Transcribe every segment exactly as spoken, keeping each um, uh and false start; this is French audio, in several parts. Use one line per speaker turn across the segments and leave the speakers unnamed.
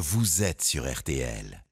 vous êtes sur R T L.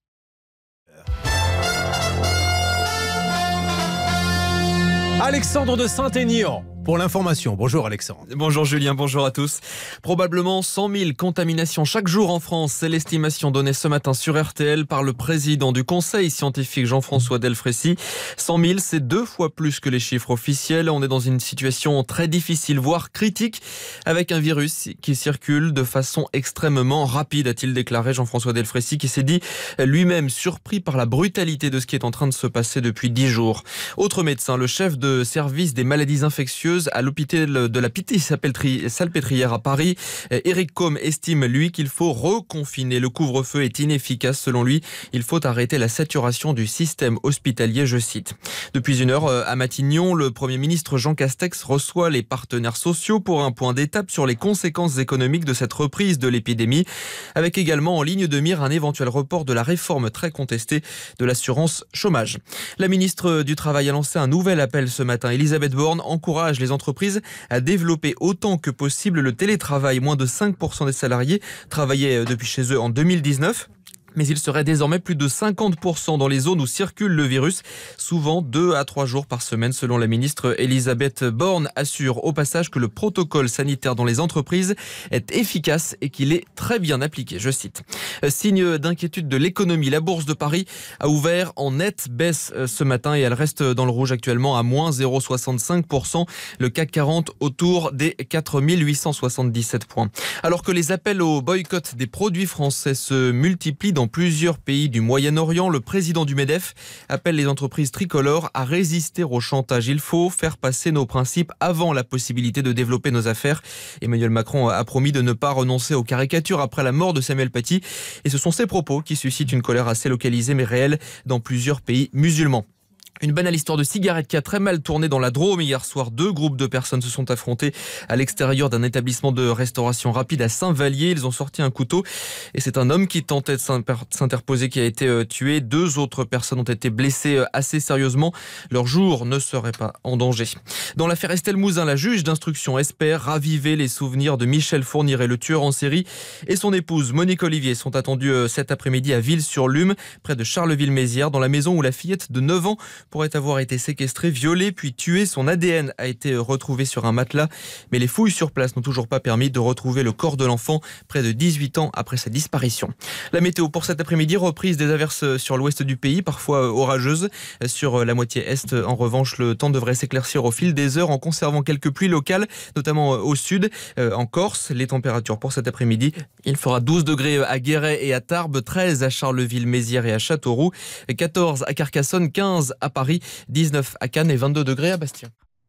Alexandre de Saint-Aignan pour l'information. Bonjour Alexandre.
Bonjour Julien, bonjour à tous. Probablement cent mille contaminations chaque jour en France. C'est l'estimation donnée ce matin sur R T L par le président du conseil scientifique Jean-François Delfraissy. cent mille, c'est deux fois plus que les chiffres officiels. On est dans une situation très difficile, voire critique, avec un virus qui circule de façon extrêmement rapide, a-t-il déclaré Jean-François Delfraissy, qui s'est dit lui-même surpris par la brutalité de ce qui est en train de se passer depuis dix jours. Autre médecin, le chef de service des maladies infectieuses à l'hôpital de la Pitié-Salpêtrière à Paris, Éric Côme estime, lui, qu'il faut reconfiner. Le couvre-feu est inefficace. Selon lui, il faut arrêter la saturation du système hospitalier, je cite. Depuis une heure, à Matignon, le Premier ministre Jean Castex reçoit les partenaires sociaux pour un point d'étape sur les conséquences économiques de cette reprise de l'épidémie, avec également en ligne de mire un éventuel report de la réforme très contestée de l'assurance chômage. La ministre du Travail a lancé un nouvel appel ce matin. Elisabeth Borne encourage les entreprises à développer autant que possible le télétravail. Moins de cinq pour cent des salariés travaillaient depuis chez eux en deux mille dix-neuf. Mais il serait désormais plus de cinquante pour cent dans les zones où circule le virus, souvent deux à trois jours par semaine, selon la ministre Elisabeth Borne, assure au passage que le protocole sanitaire dans les entreprises est efficace et qu'il est très bien appliqué, je cite. Signe d'inquiétude de l'économie, la bourse de Paris a ouvert en nette baisse ce matin et elle reste dans le rouge actuellement à moins zéro virgule soixante-cinq pour cent, le C A C quarante autour des quatre mille huit cent soixante-dix-sept points. Alors que les appels au boycott des produits français se multiplient dans Dans plusieurs pays du Moyen-Orient, le président du MEDEF appelle les entreprises tricolores à résister au chantage. Il faut faire passer nos principes avant la possibilité de développer nos affaires. Emmanuel Macron a promis de ne pas renoncer aux caricatures après la mort de Samuel Paty. Et ce sont ces propos qui suscitent une colère assez localisée mais réelle dans plusieurs pays musulmans. Une banale histoire de cigarette qui a très mal tourné dans la Drôme. Hier soir, deux groupes de personnes se sont affrontés à l'extérieur d'un établissement de restauration rapide à Saint-Vallier. Ils ont sorti un couteau et c'est un homme qui tentait de s'interposer qui a été tué. Deux autres personnes ont été blessées assez sérieusement. Leur jour ne serait pas en danger. Dans l'affaire Estelle Mouzin, la juge d'instruction espère raviver les souvenirs de Michel Fourniret. Le tueur en série et son épouse Monique Olivier sont attendus cet après-midi à Ville-sur-Lume, près de Charleville-Mézières, dans la maison où la fillette de neuf ans pourrait avoir été séquestrée, violée, puis tuée. Son A D N a été retrouvé sur un matelas, mais les fouilles sur place n'ont toujours pas permis de retrouver le corps de l'enfant près de dix-huit ans après sa disparition. La météo pour cet après-midi, reprise des averses sur l'ouest du pays, parfois orageuses. Sur la moitié est, en revanche, le temps devrait s'éclaircir au fil des heures en conservant quelques pluies locales, notamment au sud, en Corse. Les températures pour cet après-midi, il fera douze degrés à Guéret et à Tarbes, treize à Charleville, Mézières et à Châteauroux, quatorze à Carcassonne, quinze à Paris, dix-neuf à Cannes et vingt-deux degrés à Bastia.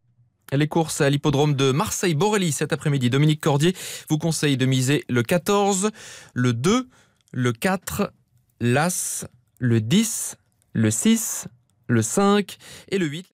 Les courses à l'hippodrome de Marseille-Borély cet après-midi. Dominique Cordier vous conseille de miser le quatorze, le deux, le quatre, l'As, le dix, le six, le cinq et le huit.